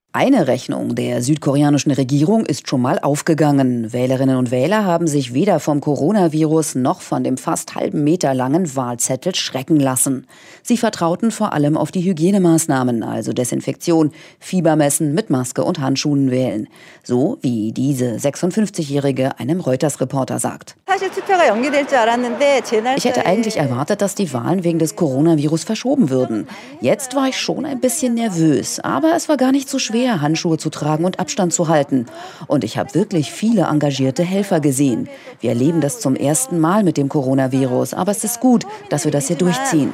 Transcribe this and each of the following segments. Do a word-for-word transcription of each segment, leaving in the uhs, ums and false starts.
Eine Rechnung der südkoreanischen Regierung ist schon mal aufgegangen. Wählerinnen und Wähler haben sich weder vom Coronavirus noch von dem fast halben Meter langen Wahlzettel schrecken lassen. Sie vertrauten vor allem auf die Hygienemaßnahmen, also Desinfektion, Fiebermessen mit Maske und Handschuhen wählen. So wie diese sechsundfünfzigjährige einem Reuters-Reporter sagt. Ich hätte eigentlich erwartet, dass die Wahlen wegen des Coronavirus verschoben würden. Jetzt war ich schon ein bisschen nervös, aber es war gar nicht so schwer, Handschuhe zu tragen und Abstand zu halten. Und ich habe wirklich viele engagierte Helfer gesehen. Wir erleben das zum ersten Mal mit dem Coronavirus, aber es ist gut, dass wir das hier durchziehen.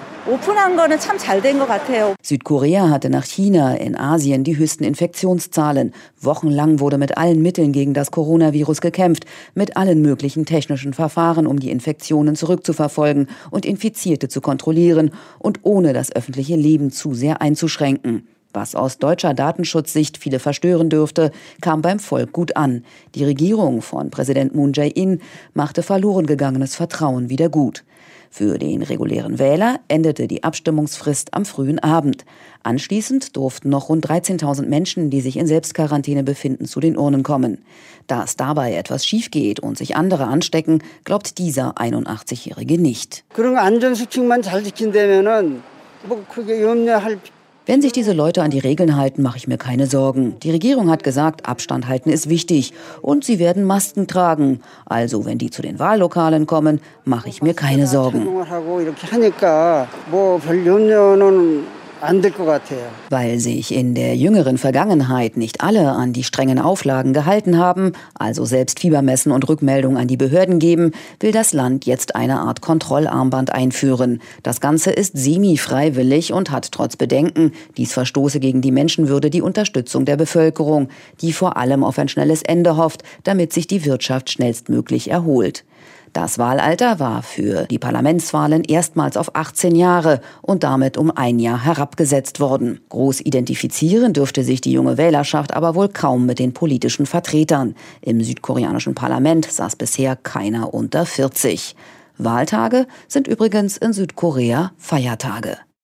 Südkorea hatte nach China in Asien die höchsten Infektionszahlen. Wochenlang wurde mit allen Mitteln gegen das Coronavirus gekämpft, mit allen möglichen technischen Verfahren, um die Infektionen zurückzuverfolgen und Infizierte zu kontrollieren und ohne das öffentliche Leben zu sehr einzuschränken. Was aus deutscher Datenschutzsicht viele verstören dürfte, kam beim Volk gut an. Die Regierung von Präsident Moon Jae-in machte verloren gegangenes Vertrauen wieder gut. Für den regulären Wähler endete die Abstimmungsfrist am frühen Abend. Anschließend durften noch rund dreizehntausend Menschen, die sich in Selbstquarantäne befinden, zu den Urnen kommen. Dass dabei etwas schief geht und sich andere anstecken, glaubt dieser einundachtzigjährige nicht. Wenn sich diese Leute an die Regeln halten, mache ich mir keine Sorgen. Die Regierung hat gesagt, Abstand halten ist wichtig und sie werden Masken tragen. Also wenn die zu den Wahllokalen kommen, mache ich mir keine Sorgen. Weil sich in der jüngeren Vergangenheit nicht alle an die strengen Auflagen gehalten haben, also selbst Fiebermessen und Rückmeldungen an die Behörden geben, will das Land jetzt eine Art Kontrollarmband einführen. Das Ganze ist semi-freiwillig und hat trotz Bedenken, dies verstoße gegen die Menschenwürde, die Unterstützung der Bevölkerung, die vor allem auf ein schnelles Ende hofft, damit sich die Wirtschaft schnellstmöglich erholt. Das Wahlalter war für die Parlamentswahlen erstmals auf achtzehn Jahre und damit um ein Jahr herabgesetzt worden. Groß identifizieren dürfte sich die junge Wählerschaft aber wohl kaum mit den politischen Vertretern. Im südkoreanischen Parlament saß bisher keiner unter vierzig. Wahltage sind übrigens in Südkorea Feiertage.